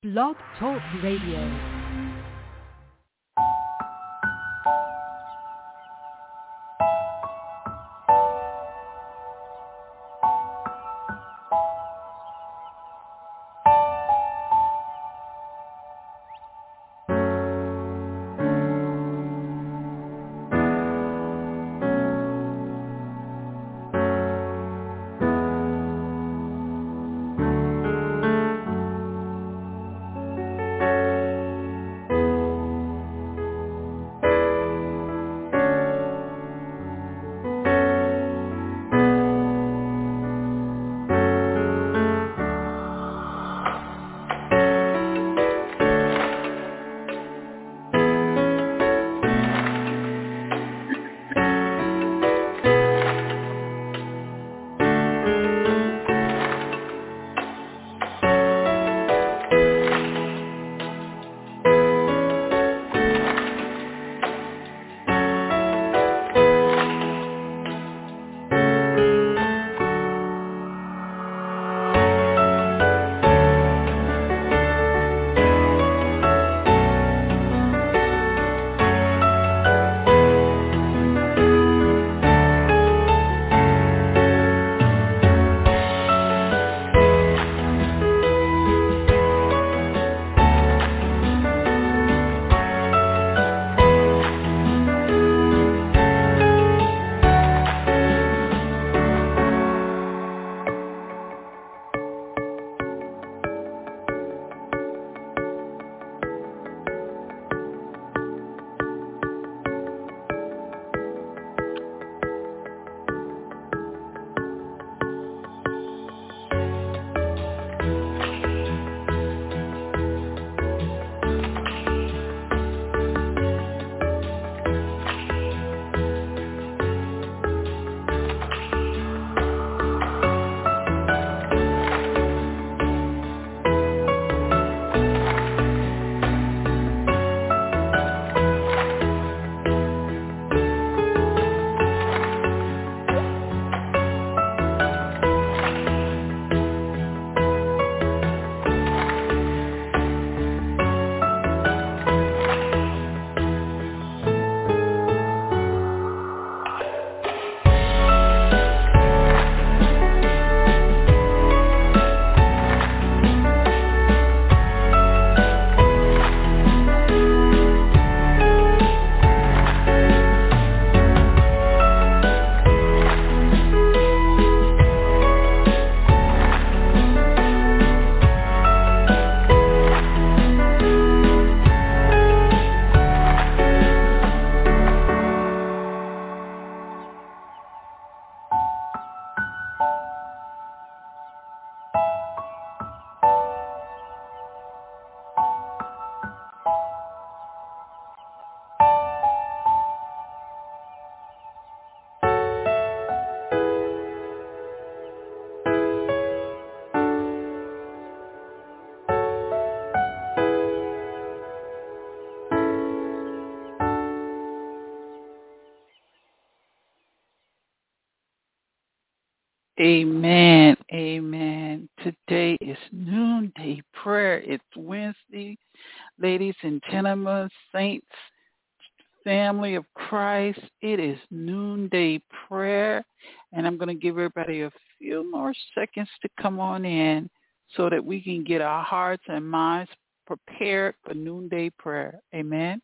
Blog Talk Radio. Amen. Amen. Today is noonday prayer. It's Wednesday. Ladies and gentlemen, saints, family of Christ, it is noonday prayer. And I'm going to give everybody a few more seconds to come on in so that we can get our hearts and minds prepared for noonday prayer. Amen.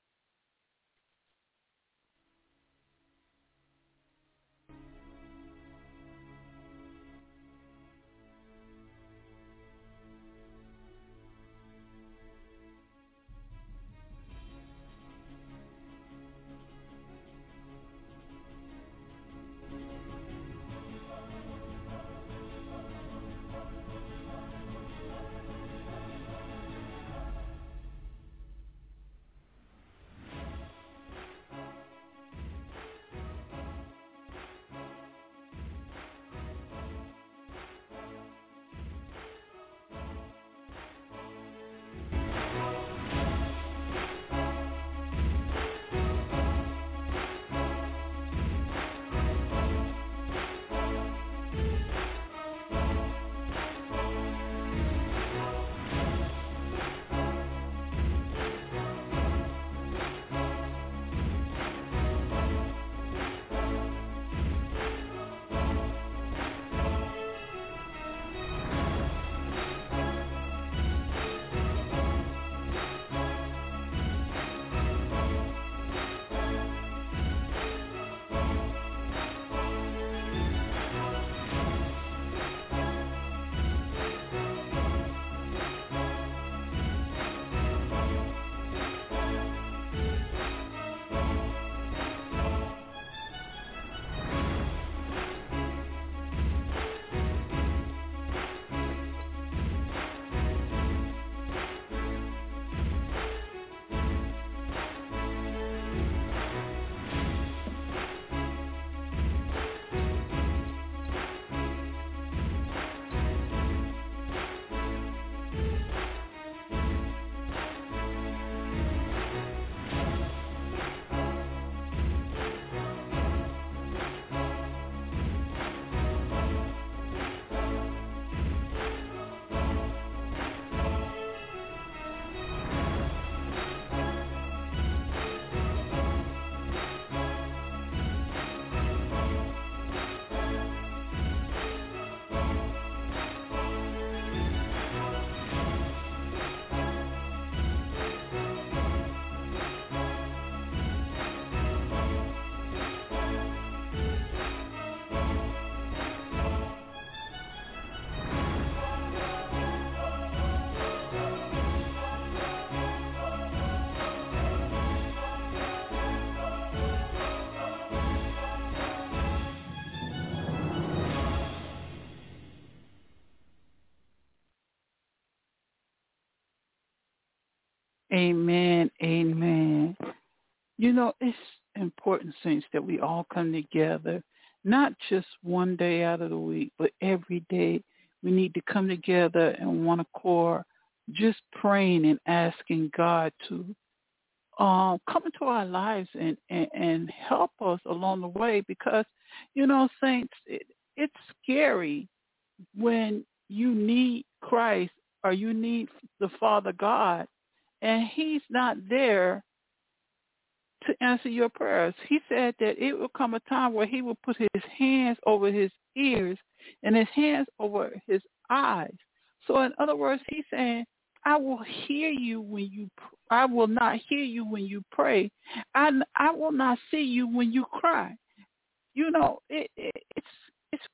Amen. Amen. You know, it's important, saints, that we all come together, not just one day out of the week, but every day. We need to come together in one accord, just praying and asking God to come into our lives and help us along the way, because, you know, saints, it's scary when you need Christ or you need the Father God and he's not there to answer your prayers. He said that it will come a time where he will put his hands over his ears and his hands over his eyes. So in other words, he's saying, I will hear you when you, I will not hear you when you pray. I will not see you when you cry. You know, it's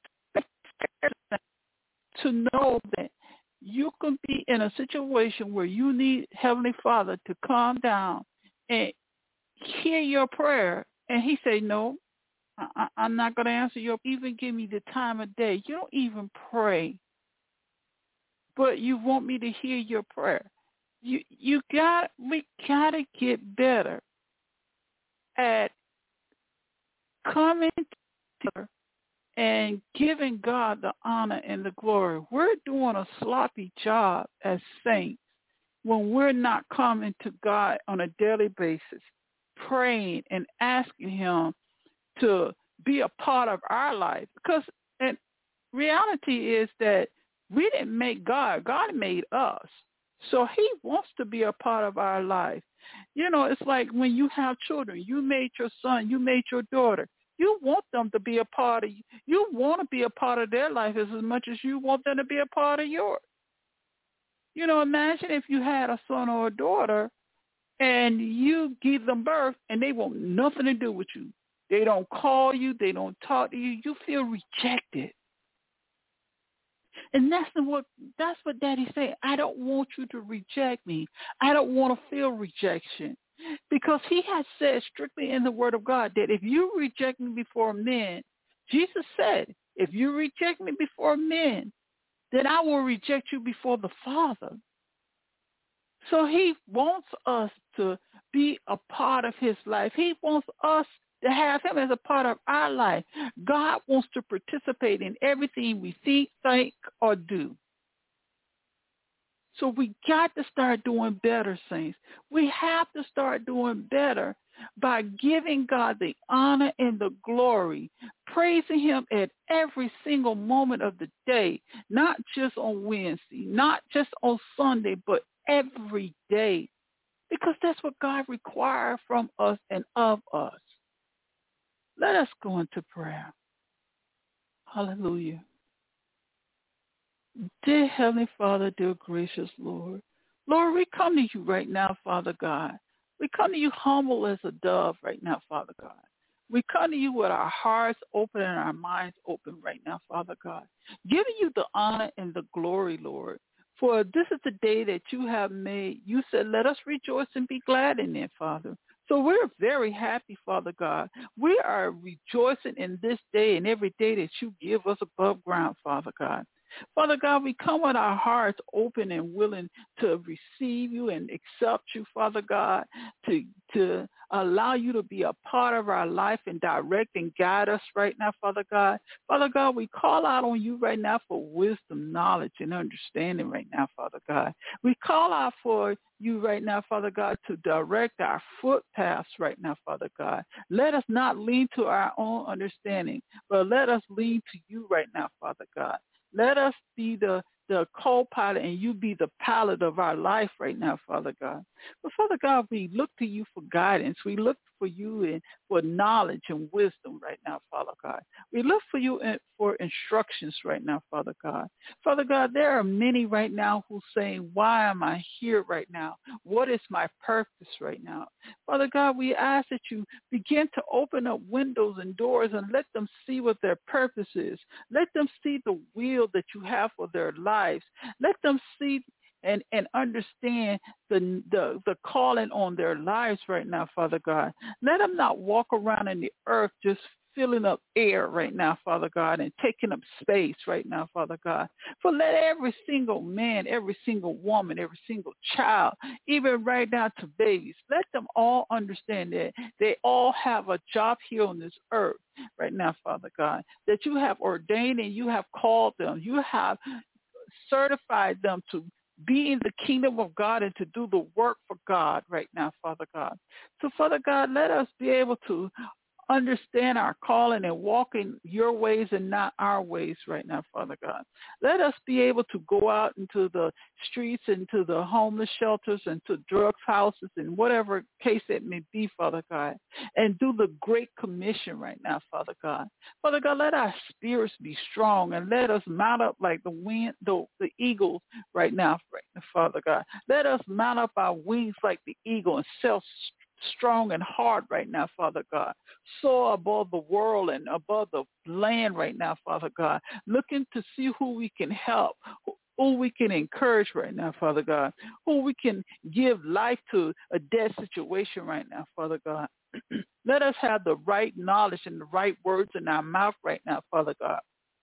to know that you can be in a situation where you need Heavenly Father to calm down and hear your prayer, and he say, no, I'm not going to answer your, even give me the time of day. You don't even pray, but you want me to hear your prayer. We got to get better at coming together and giving God the honor and the glory. We're doing a sloppy job as saints when we're not coming to God on a daily basis, praying and asking him to be a part of our life. Because and reality is that we didn't make God. God made us. So he wants to be a part of our life. You know, it's like when you have children. You made your son. You made your daughter. You want them to be a part of you. You want to be a part of their life as much as you want them to be a part of yours. You know, imagine if you had a son or a daughter and you give them birth and they want nothing to do with you. They don't call you. They don't talk to you. You feel rejected. And that's what Daddy said. I don't want you to reject me. I don't want to feel rejection. Because he has said strictly in the word of God that if you reject me before men, Jesus said, if you reject me before men, then I will reject you before the Father. So he wants us to be a part of his life. He wants us to have him as a part of our life. God wants to participate in everything we think, or do. So we got to start doing better, saints. We have to start doing better by giving God the honor and the glory, praising him at every single moment of the day, not just on Wednesday, not just on Sunday, but every day, because that's what God requires from us and of us. Let us go into prayer. Hallelujah. Dear Heavenly Father, dear gracious Lord, Lord, we come to you right now, Father God. We come to you humble as a dove right now, Father God. We come to you with our hearts open and our minds open right now, Father God, giving you the honor and the glory, Lord. For this is the day that you have made. You said, let us rejoice and be glad in it, Father. So we're very happy, Father God. We are rejoicing in this day and every day that you give us above ground, Father God. Father God, we come with our hearts open and willing to receive you and accept you, Father God, to allow you to be a part of our life and direct and guide us right now, Father God. Father God, we call out on you right now for wisdom, knowledge, and understanding right now, Father God. We call out for you right now, Father God, to direct our footpaths right now, Father God. Let us not lean to our own understanding, but let us lean to you right now, Father God. Let us be the co-pilot and you be the pilot of our life right now, Father God. But Father God, we look to you for guidance. We look for you and for knowledge and wisdom right now, Father God. We look for you for instructions right now, Father God. Father God, there are many right now who saying, why am I here right now? What is my purpose right now? Father God, we ask that you begin to open up windows and doors and let them see what their purpose is. Let them see the will that you have for their lives. Let them see and understand the calling on their lives right now, Father God. Let them not walk around in the earth just filling up air right now, Father God, and taking up space right now, Father God. For let every single man, every single woman, every single child, even right down to babies, let them all understand that they all have a job here on this earth right now, Father God, that you have ordained and you have called them. You have certified them to be in the kingdom of God and to do the work for God right now, Father God. So, Father God, let us be able to understand our calling and walk in your ways and not our ways right now, Father God. Let us be able to go out into the streets and to the homeless shelters and to drug houses and whatever case it may be, Father God, and do the great commission right now, Father God. Father God, let our spirits be strong and let us mount up like the eagles right now, Father God. Let us mount up our wings like the eagle and sail strong and hard right now, Father God. Soar above the world and above the land right now, Father God. Looking to see who we can help, who we can encourage right now, Father God. Who we can give life to a dead situation right now, Father God. Let us have the right knowledge and the right words in our mouth right now, Father God,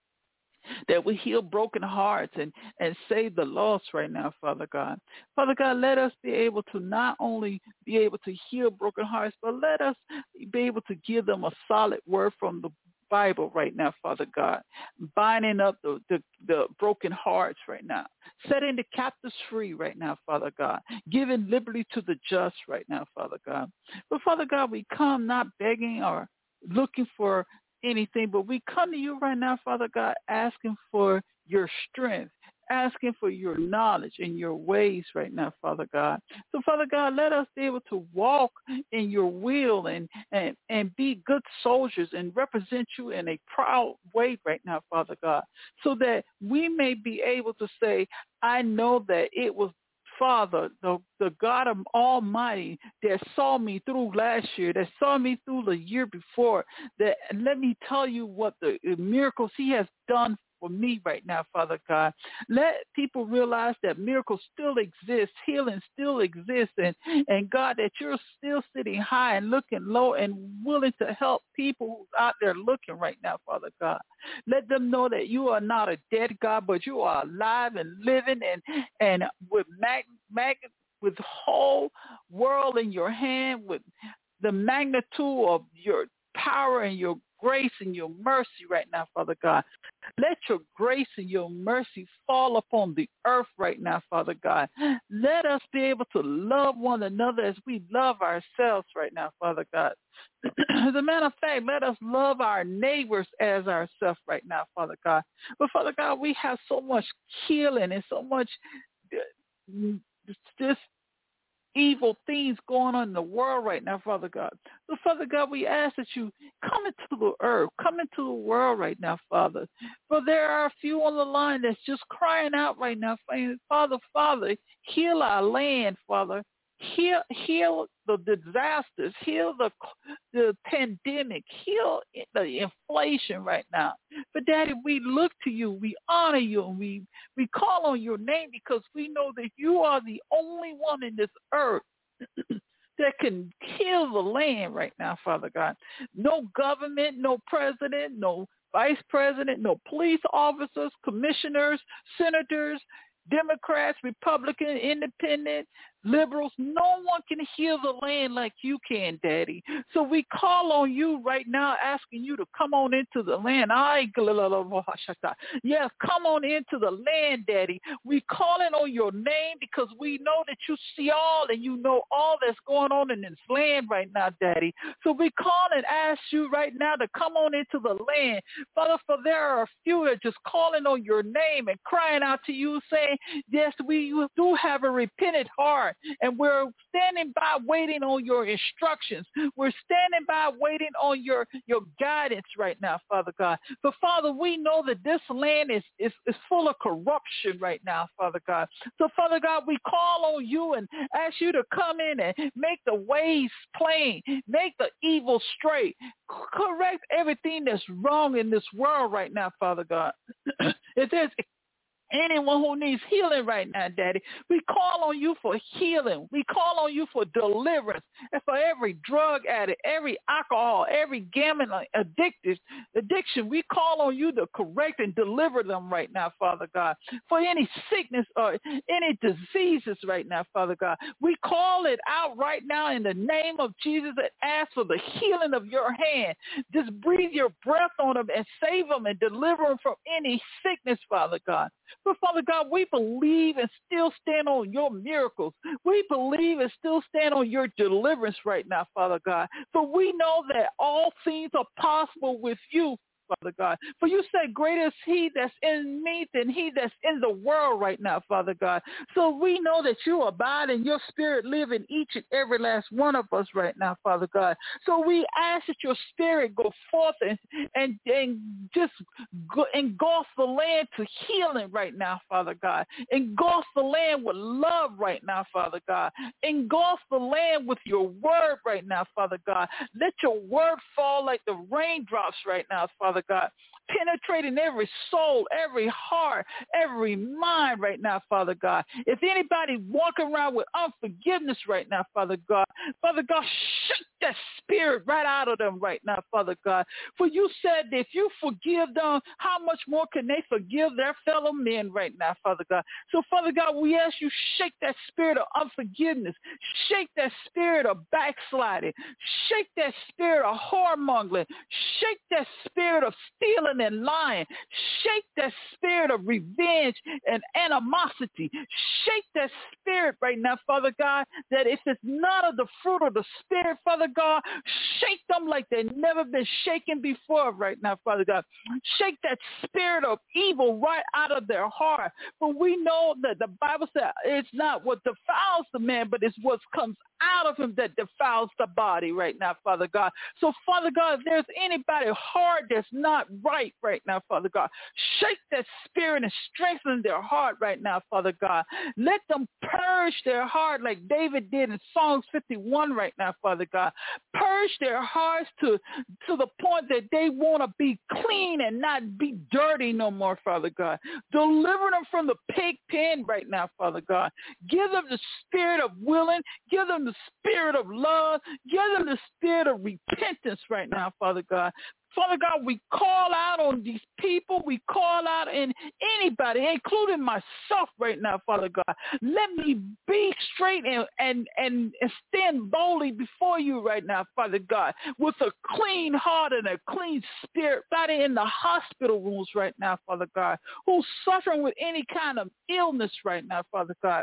that we heal broken hearts and save the lost right now, Father God. Father God, let us be able to not only be able to heal broken hearts, but let us be able to give them a solid word from the Bible right now, Father God, binding up the broken hearts right now, setting the captives free right now, Father God, giving liberty to the just right now, Father God. But Father God, we come not begging or looking for anything, but we come to you right now, Father God, asking for your strength, asking for your knowledge and your ways right now, Father God. So, Father God, let us be able to walk in your will and be good soldiers and represent you in a proud way right now, Father God, so that we may be able to say, I know that it was Father, the God of Almighty that saw me through last year, that saw me through the year before, that let me tell you what the miracles he has done for me right now, Father God. Let people realize that miracles still exist, healing still exists, and God, that you're still sitting high and looking low and willing to help people who's out there looking right now, Father God. Let them know that you are not a dead God, but you are alive and living and with with whole world in your hand, with the magnitude of your power and your grace and your mercy right now, Father God. Let your grace and your mercy fall upon the earth right now, Father God. Let us be able to love one another as we love ourselves right now, Father God. As a matter of fact, let us love our neighbors as ourselves right now, Father God. But Father God, we have so much killing and so much just evil things going on in the world right now, Father God. So, Father God, we ask that you come into the earth, come into the world right now, Father. For there are a few on the line that's just crying out right now, saying, Father, heal our land, Father. Heal the disasters, heal the pandemic, heal the inflation right now. But Daddy, we look to you, we honor you, and we call on your name because we know that you are the only one in this earth that can heal the land right now, Father God. No government, no president, no vice president, no police officers, commissioners, senators, Democrats, Republicans, Independent, liberals, no one can heal the land like you can, Daddy. So we call on you right now, asking you to come on into the land. Yes, come on into the land, Daddy. We calling on your name because we know that you see all and you know all that's going on in this land right now, Daddy. So we call and ask you right now to come on into the land. Father, for there are a few that are just calling on your name and crying out to you, saying, yes, we do have a repentant heart. And we're standing by waiting on your instructions. We're standing by waiting on your guidance right now, Father God. But Father, we know that this land is full of corruption right now, Father God. So Father God, we call on you and ask you to come in and make the ways plain, make the evil straight, correct everything that's wrong in this world right now, Father God. If there's Anyone who needs healing right now, Daddy, we call on you for healing. We call on you for deliverance. And for every drug addict, every alcohol, every gambling addiction, we call on you to correct and deliver them right now, Father God. For any sickness or any diseases right now, Father God, we call it out right now in the name of Jesus and ask for the healing of your hand. Just breathe your breath on them and save them and deliver them from any sickness, Father God. But Father God, we believe and still stand on your miracles. We believe and still stand on your deliverance right now, Father God. For we know that all things are possible with you, Father God. For you said, greater is he that's in me than he that's in the world right now, Father God. So we know that you abide and your spirit live in each and every last one of us right now, Father God. So we ask that your spirit go forth and just engulf the land to healing right now, Father God. Engulf the land with love right now, Father God. Engulf the land with your word right now, Father God. Let your word fall like the raindrops right now, Father God, penetrating every soul, every heart, every mind right now, Father God. If anybody walking around with unforgiveness right now, Father God, shake that spirit right out of them right now, Father God. For you said that if you forgive them, how much more can they forgive their fellow men right now, Father God? So, Father God, we ask you shake that spirit of unforgiveness, shake that spirit of backsliding, shake that spirit of whoremongering, shake that spirit of stealing and lying, shake that spirit of revenge and animosity, shake that spirit right now, Father God, that if it's not of the fruit of the Spirit, Father God, shake them like they've never been shaken before right now, Father God. Shake that spirit of evil right out of their heart. For we know that the Bible says it's not what defiles the man, but it's what comes out of him that defiles the body right now, Father God. So, Father God, if there's anybody heart that's not right now, Father God, shake that spirit and strengthen their heart right now, Father God. Let them purge their heart like David did in Psalms 51 right now, Father God. Purge their hearts to the point that they want to be clean and not be dirty no more, Father God. Deliver them from the pig pen right now, Father God. Give them the spirit of willing. Give them the spirit of love. Give them the spirit of repentance right now, Father God. Father God, we call out on these people. We call out in anybody, including myself right now, Father God. Let me be straight and stand boldly before you right now, Father God, with a clean heart and a clean spirit. Somebody in the hospital rooms right now, Father God, who's suffering with any kind of illness right now, Father God.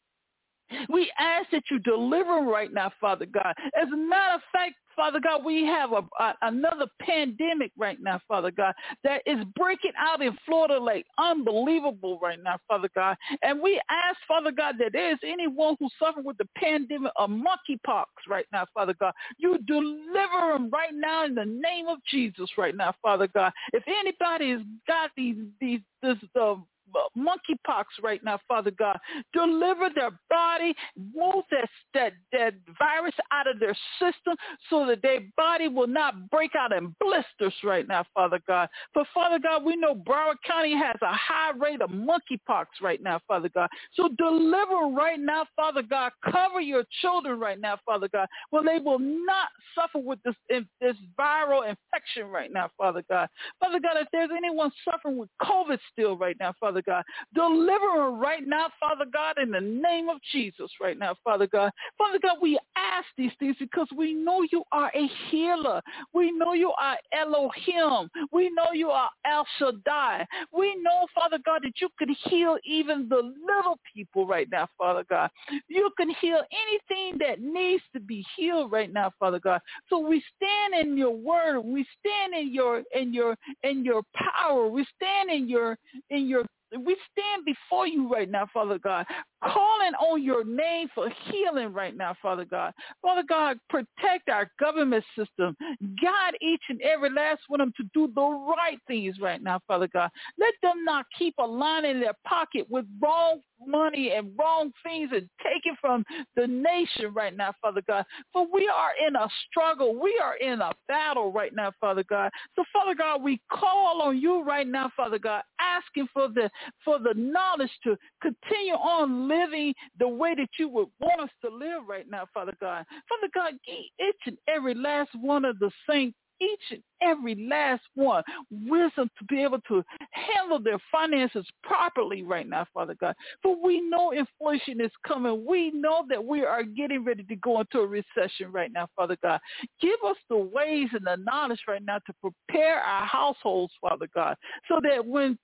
We ask that you deliver them right now, Father God. As a matter of fact, Father God, we have another pandemic right now, Father God, that is breaking out in Florida like unbelievable right now, Father God. And we ask, Father God, that there is anyone who's suffering with the pandemic of monkeypox right now, Father God. You deliver them right now in the name of Jesus right now, Father God. If anybody's got this monkeypox right now, Father God, deliver their body, move that virus out of their system so that their body will not break out in blisters right now, Father God. But Father God, we know Broward County has a high rate of monkeypox right now, Father God. So deliver right now, Father God. Cover your children right now, Father God, where they will not suffer with this viral infection right now, Father God. Father God, if there's anyone suffering with COVID still right now, Father God, deliver them right now, Father God, in the name of Jesus right now, Father God. Father God, we ask these things because we know you are a healer. We know you are Elohim. We know you are El Shaddai. We know, Father God, that you can heal even the little people right now, Father God. You can heal anything that needs to be healed right now, Father God. So we stand in your word. We stand in your power. We stand we stand before you right now, Father God, calling on your name for healing right now, Father God. Father God, protect our government system. Guide each and every last one of them to do the right things right now, Father God. Let them not keep a line in their pocket with wrong money and wrong things and taken from the nation right now, Father God. For we are in a struggle. We are in a battle right now, Father God. So, Father God, we call on you right now, Father God, asking for the for the knowledge to continue on living the way that you would want us to live right now, Father God. Father God, give each and every last one of the saints, each and every last one, wisdom to be able to handle their finances properly right now, Father God. For we know inflation is coming. We know that we are getting ready to go into a recession right now, Father God. Give us the ways and the knowledge right now to prepare our households, Father God, so that when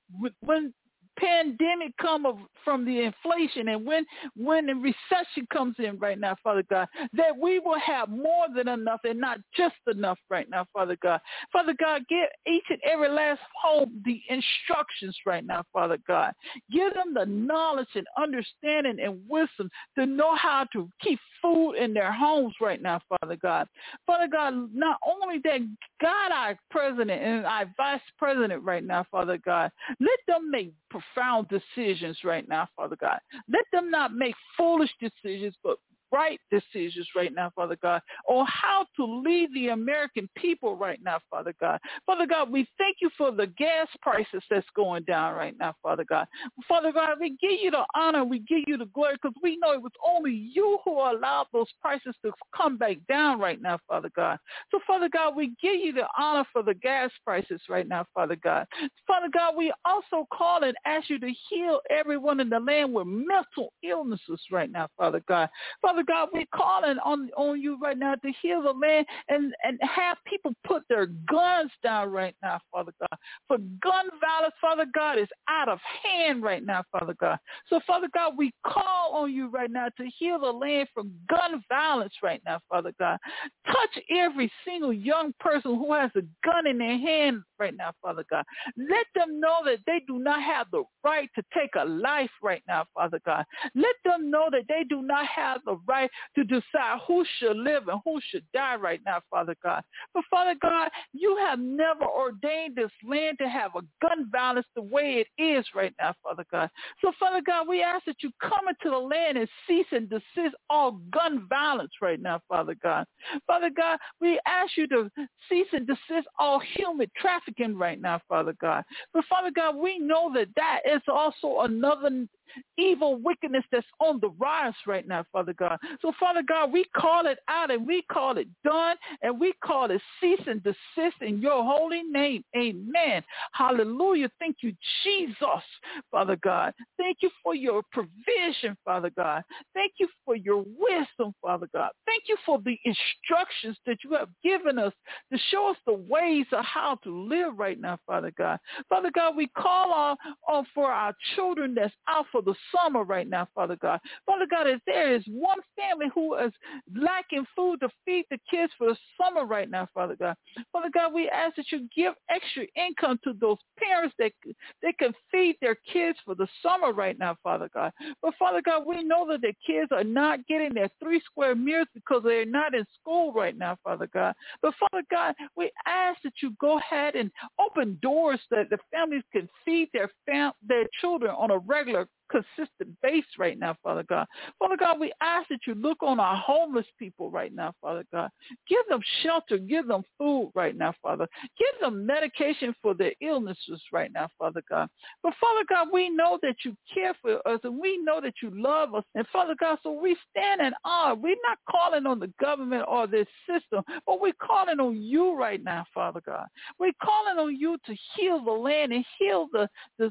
pandemic come from the inflation and when the recession comes in right now, Father God, that we will have more than enough and not just enough right now, Father God. Father God, give each and every last home the instructions right now, Father God. Give them the knowledge and understanding and wisdom to know how to keep food in their homes right now, Father God. Father God, not only that, God, our president and our vice president right now, Father God, let them make profound decisions right now, Father God. Let them not make foolish decisions, but right decisions right now, Father God, on how to lead the American people right now, Father God. Father God, we thank you for the gas prices that's going down right now, Father God. Father God, we give you the honor, we give you the glory, because we know it was only you who allowed those prices to come back down right now, Father God. So, Father God, we give you the honor for the gas prices right now, Father God. Father God, we also call and ask you to heal everyone in the land with mental illnesses right now, Father God. Father God, we're calling on you right now to heal the land and have people put their guns down right now, Father God. For gun violence, Father God, is out of hand right now, Father God. So, Father God, we call on you right now to heal the land from gun violence right now, Father God. Touch every single young person who has a gun in their hand right now, Father God. Let them know that they do not have the right to take a life right now, Father God. Let them know that they do not have the right to decide who should live and who should die right now, Father God. But Father God, you have never ordained this land to have a gun violence the way it is right now, Father God. So Father God, we ask that you come into the land and cease and desist all gun violence right now, Father God. Father God, we ask you to cease and desist all human trafficking right now, Father God. But Father God, we know that that is also another evil wickedness that's on the rise right now, Father God. So, Father God, we call it out and we call it done and we call it cease and desist in your holy name. Amen. Hallelujah. Thank you, Jesus, Father God. Thank you for your provision, Father God. Thank you for your wisdom, Father God. Thank you for the instructions that you have given us to show us the ways of how to live right now, Father God. Father God, we call on for our children that's out for the summer right now, Father God. Father God, if there is one family who is lacking food to feed the kids for the summer right now, Father God. Father God, we ask that you give extra income to those parents that they can feed their kids for the summer right now, Father God. But Father God, we know that the kids are not getting their 3 square meals because they're not in school right now, Father God. But Father God, we ask that you go ahead and open doors that the families can feed their children on a regular, consistent base right now, Father God. Father God, we ask that you look on our homeless people right now, Father God. Give them shelter, give them food right now, Father. Give them medication for their illnesses right now, Father God. But Father God, we know that you care for us and we know that you love us. And Father God, so we stand in awe. We're not calling on the government or this system, but we're calling on you right now, Father God. We're calling on you to heal the land and heal the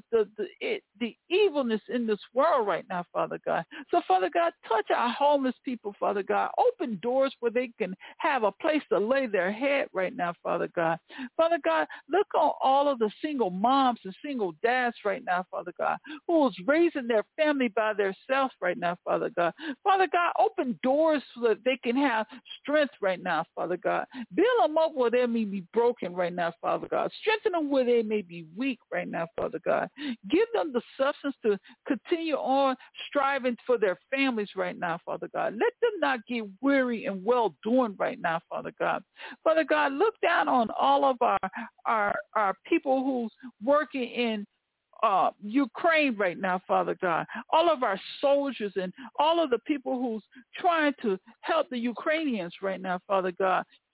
evilness in this world right now, Father God. So, Father God, touch our homeless people, Father God. Open doors where they can have a place to lay their head right now, Father God. Father God, look on all of the single moms and single dads right now, Father God, who is raising their family by themselves right now, Father God. Father God, open doors so that they can have strength right now, Father God. Build them up where they may be broken right now, Father God. Strengthen them where they may be weak right now, Father God. Give them the substance to continue on striving for their families right now, Father God. Let them not get weary and well-doing right now, Father God. Father God, look down on all of our people who's working in Ukraine right now, Father God. All of our soldiers and all of the people who's trying to help the Ukrainians right now, Father God.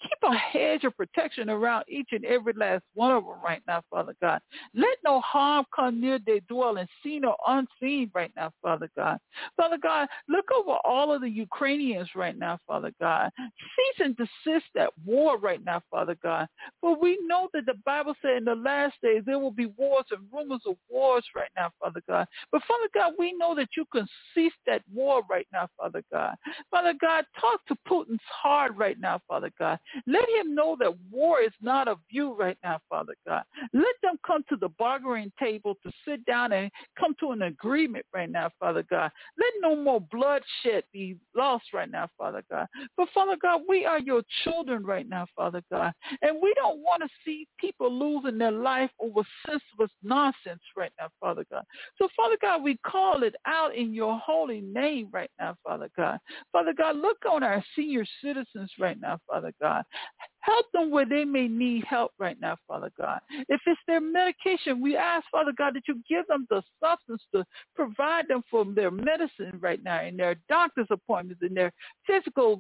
Keep a hedge of protection around each and every last one of them right now, Father God. Let no harm come near their dwelling, seen or unseen right now, Father God. Father God, look over all of the Ukrainians right now, Father God. Cease and desist that war right now, Father God. For we know that the Bible said in the last days there will be wars and rumors of wars right now, Father God. But Father God, we know that you can cease that war right now, Father God. Father God, talk to Putin's heart right now, Father God. Let him know that war is not of you right now, Father God. Let them come to the bargaining table to sit down and come to an agreement right now, Father God. Let no more bloodshed be lost right now, Father God. But Father God, we are your children right now, Father God. And we don't want to see people losing their life over senseless nonsense right now, Father God. So Father God, we call it out in your holy name right now, Father God. Father God, look on our senior citizens right now, Father God. Help them where they may need help right now, Father God. If it's their medication, we ask, Father God, that you give them the substance to provide them for their medicine right now, and their doctor's appointments, and their physical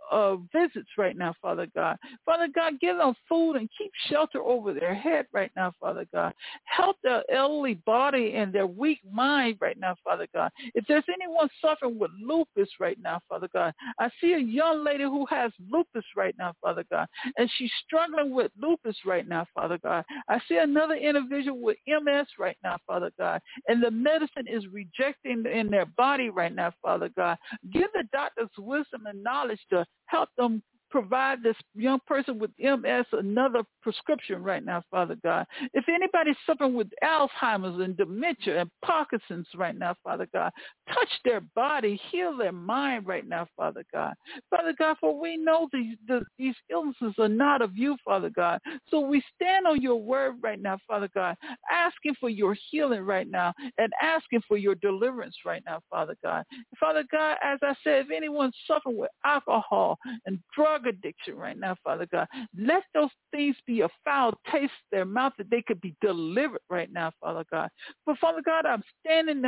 visits right now, Father God. Father God, give them food and keep shelter over their head right now, Father God. Help their elderly body and their weak mind right now, Father God. If there's anyone suffering with lupus right now, Father God, I see a young lady who has lupus right now, Father God, and she's struggling with lupus right now, Father God. I see another individual with MS right now, Father God, and the medicine is rejecting in their body right now, Father God. Give the doctors wisdom and knowledge to help them provide this young person with MS another prescription right now, Father God. If anybody's suffering with Alzheimer's and dementia and Parkinson's right now, Father God, touch their body, heal their mind right now, Father God. Father God, for we know these illnesses are not of you, Father God. So we stand on your word right now, Father God, asking for your healing right now and asking for your deliverance right now, Father God. Father God, as I said, if anyone's suffering with alcohol and drug addiction right now, Father God, let those things be a foul taste in their mouth that they could be delivered right now, Father God. But Father God, I'm standing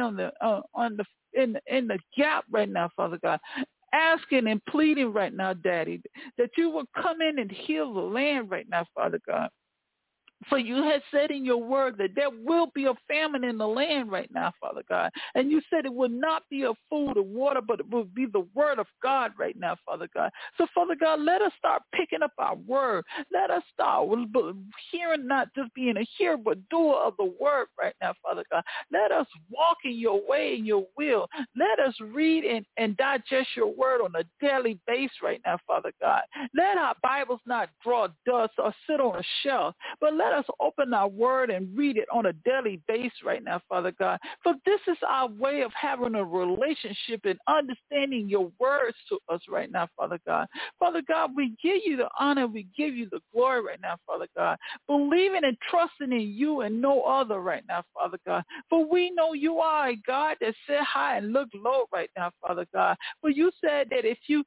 in the gap right now, Father God, asking and pleading right now, Daddy, that you will come in and heal the land right now, Father God. For you had said in your word that there will be a famine in the land right now, Father God. And you said it would not be of food or water, but it will be the word of God right now, Father God. So, Father God, let us start picking up our word. Let us start hearing, not just being a hearer, but doer of the word right now, Father God. Let us walk in your way and your will. Let us read and digest your word on a daily basis right now, Father God. Let our Bibles not draw dust or sit on a shelf, but let us open our word and read it on a daily basis right now, Father God. For this is our way of having a relationship and understanding your words to us right now, Father God. Father God, we give you the honor. We give you the glory right now, Father God. Believing and trusting in you and no other right now, Father God. For we know you are a God that sit high and look low right now, Father God. For you said that if you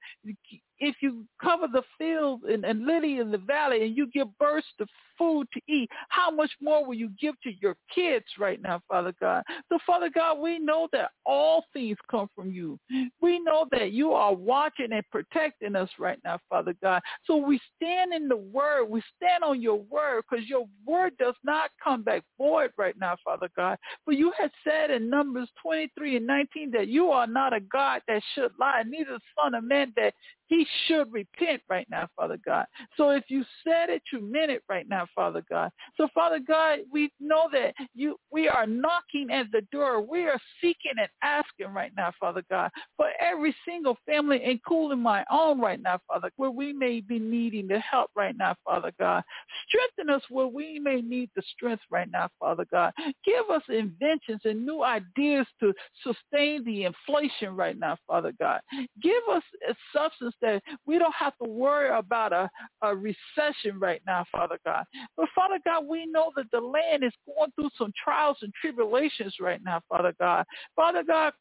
cover the field and lily in the valley and you give birds to food to eat, how much more will you give to your kids right now, Father God? So, Father God, we know that all things come from you. We know that you are watching and protecting us right now, Father God. So we stand in the word. We stand on your word because your word does not come back void right now, Father God. For you had said in Numbers 23:19 that you are not a God that should lie, neither the Son of Man that he should repent right now, Father God. So if you said it, you meant it right now, Father God. So, Father God, we know that we are knocking at the door. We are seeking and asking right now, Father God, for every single family, including my own right now, Father, where we may be needing the help right now, Father God. Strengthen us where we may need the strength right now, Father God. Give us inventions and new ideas to sustain the inflation right now, Father God. Give us a substance that we don't have to worry about a recession right now, Father God. But Father God, we know that the land is going through some trials and tribulations right now, Father God. Father God,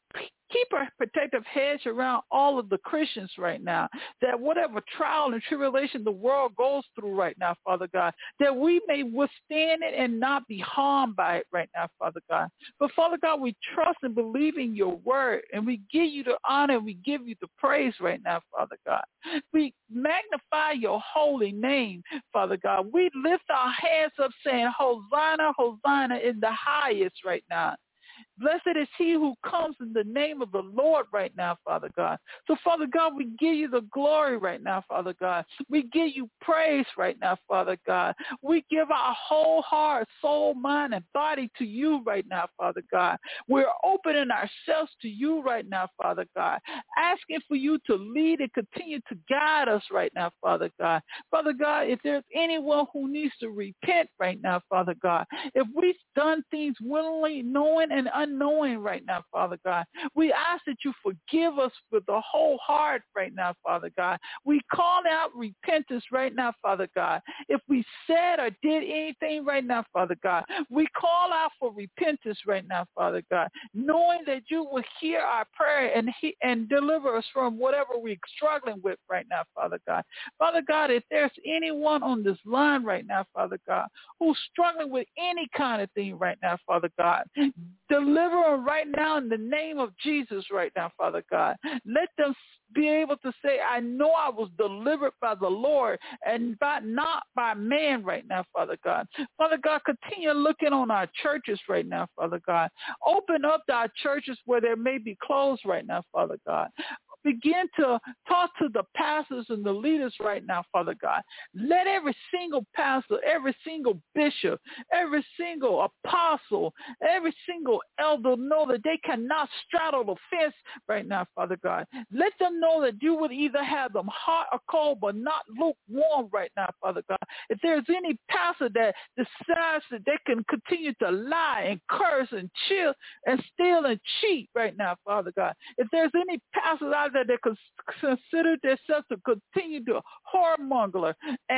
Keep a protective hedge around all of the Christians right now, that whatever trial and tribulation the world goes through right now, Father God, that we may withstand it and not be harmed by it right now, Father God. But Father God, we trust and believe in your word, and we give you the honor, and we give you the praise right now, Father God. We magnify your holy name, Father God. We lift our hands up saying, Hosanna, Hosanna in the highest right now. Blessed is he who comes in the name of the Lord right now, Father God. So, Father God, we give you the glory right now, Father God. We give you praise right now, Father God. We give our whole heart, soul, mind, and body to you right now, Father God. We're opening ourselves to you right now, Father God, asking for you to lead and continue to guide us right now, Father God. Father God, if there's anyone who needs to repent right now, Father God, if we've done things willingly, knowing and unknowing right now, Father God, we ask that you forgive us with the whole heart right now, Father God. We call out repentance right now, Father God. If we said or did anything right now, Father God, we call out for repentance right now, Father God, knowing that you will hear our prayer and deliver us from whatever we're struggling with right now, Father God. Father God, if there's anyone on this line right now, Father God, who's struggling with any kind of thing right now, Father God, deliver them right now in the name of Jesus right now, Father God. Let them be able to say, I know I was delivered by the Lord and not by man right now, Father God. Father God, continue looking on our churches right now, Father God. Open up our churches where they may be closed right now, Father God. Begin to talk to the pastors and the leaders right now, Father God. Let every single pastor, every single bishop, every single apostle, every single elder know that they cannot straddle the fence right now, Father God. Let them know that you would either have them hot or cold, but not lukewarm right now, Father God. If there's any pastor that decides that they can continue to lie and curse and chill and steal and cheat right now, Father God. If there's any pastors out there that consider themselves to continue to whoremonger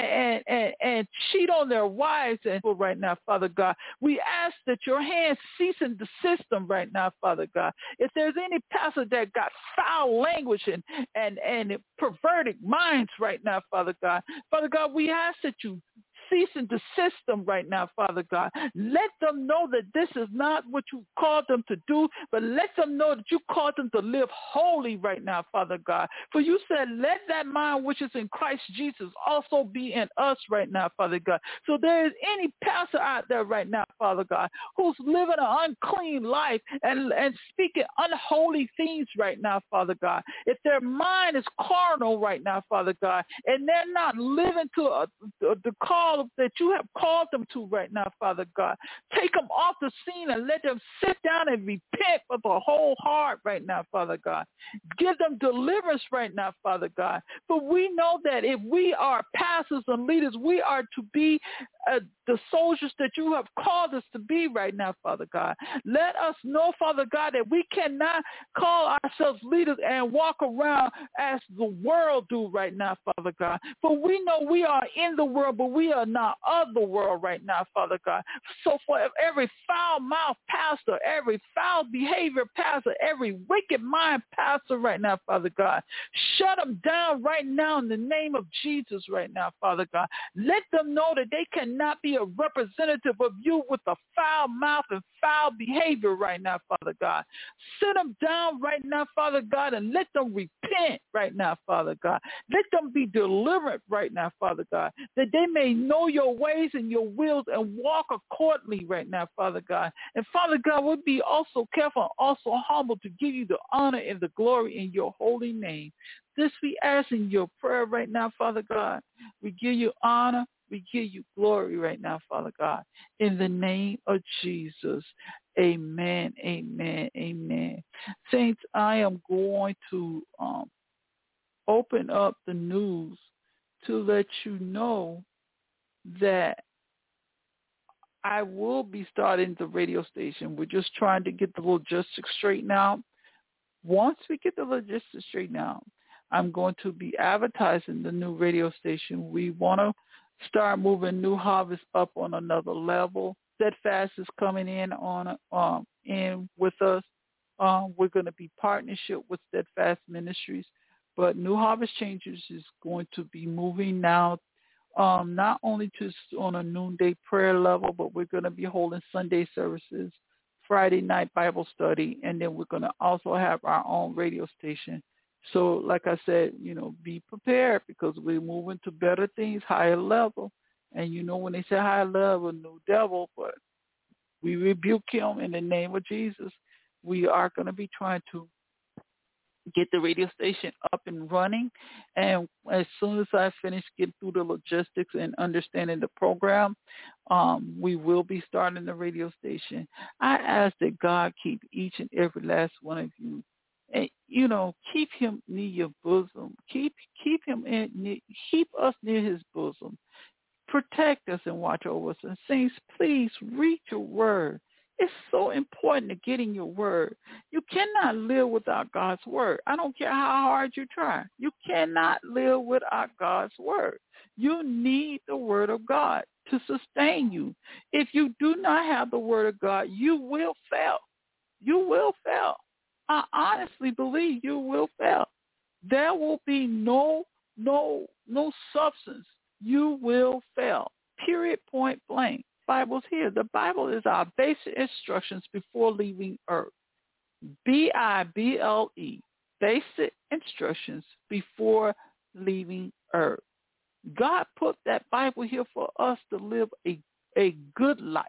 and cheat on their wives and right now, Father God, we ask that your hands cease in the system right now, Father God. If there's any pastor that got foul language and perverted minds right now, Father God, we ask that you cease in the system right now, Father God. Let them know that this is not what you called them to do, but let them know that you called them to live holy right now, Father God. For you said, let that mind which is in Christ Jesus also be in us right now, Father God. So there is any pastor out there right now, Father God, who's living an unclean life and speaking unholy things right now, Father God. If their mind is carnal right now, Father God, and they're not living to the call that you have called them to right now, Father God. Take them off the scene and let them sit down and repent with a whole heart right now, Father God. Give them deliverance right now, Father God. For we know that if we are pastors and leaders, we are to be the soldiers that you have called us to be right now, Father God. Let us know, Father God, that we cannot call ourselves leaders and walk around as the world do right now, Father God. For we know we are in the world, but we are not of the world right now, Father God. So for every foul-mouthed pastor, every foul behavior pastor, every wicked mind pastor right now, Father God, shut them down right now in the name of Jesus right now, Father God. Let them know that they cannot be a representative of you with a foul mouth and foul behavior right now, Father God. Sit them down right now, Father God, and let them repent right now, Father God. Let them be delivered right now, Father God, that they may know your ways and your wills and walk accordingly right now, Father God. And Father God, we'll be also careful and also humble to give you the honor and the glory in your holy name. This we ask in your prayer right now, Father God. We give you honor. We give you glory right now, Father God, in the name of Jesus. Amen, amen, amen. Saints, I am going to open up the news to let you know that I will be starting the radio station. We're just trying to get the logistics straightened out. Once we get the logistics straightened out, I'm going to be advertising the new radio station. We want to start moving New Harvest up on another level. Steadfast is coming in with us. We're going to be partnership with Steadfast Ministries, but New Harvest Changers is going to be moving now, not only just on a noonday prayer level, but we're going to be holding Sunday services, Friday night Bible study, and then we're going to also have our own radio station. So like I said, be prepared because we're moving to better things, higher level. And when they say higher level, new devil, but we rebuke him in the name of Jesus. We are going to be trying to get the radio station up and running. And as soon as I finish getting through the logistics and understanding the program, we will be starting the radio station. I ask that God keep each and every last one of you. And, keep him near your bosom. Keep him keep us near his bosom. Protect us and watch over us. And saints, please read your word. It's so important to get in your word. You cannot live without God's word. I don't care how hard you try. You cannot live without God's word. You need the word of God to sustain you. If you do not have the word of God, you will fail. You will fail. I honestly believe you will fail. There will be no substance. You will fail. Period, point blank. Bible's here. The Bible is our basic instructions before leaving earth. Bible, basic instructions before leaving earth. God put that Bible here for us to live a good life.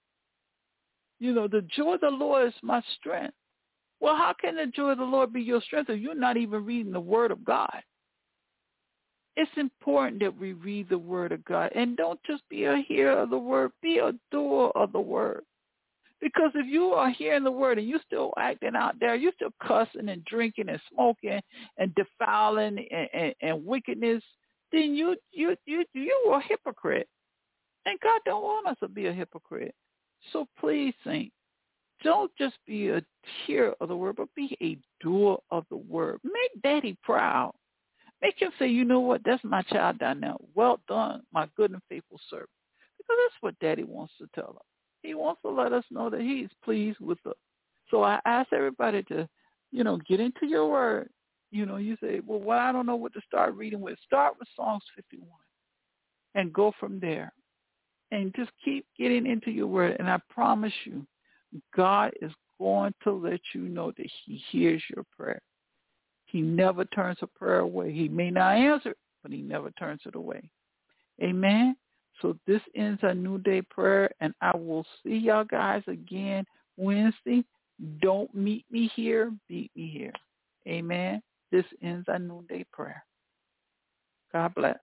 The joy of the Lord is my strength. Well, how can the joy of the Lord be your strength if you're not even reading the word of God? It's important that we read the word of God. And don't just be a hearer of the word, be a doer of the word. Because if you are hearing the word and you're still acting out there, you're still cussing and drinking and smoking and defiling and wickedness, then you are a hypocrite. And God don't want us to be a hypocrite. So please, saints, don't just be a hearer of the word, but be a doer of the word. Make Daddy proud. Make him say, you know what, that's my child down there. Well done, my good and faithful servant. Because that's what Daddy wants to tell us. He wants to let us know that he's pleased with us. So I ask everybody to, get into your word. You say, well, I don't know what to start reading with. Start with Psalms 51 and go from there. And just keep getting into your word. And I promise you, God is going to let you know that he hears your prayer. He never turns a prayer away. He may not answer it, but he never turns it away. Amen. So this ends our New Day prayer, and I will see y'all guys again Wednesday. Don't meet me here. Beat me here. Amen. This ends our New Day prayer. God bless.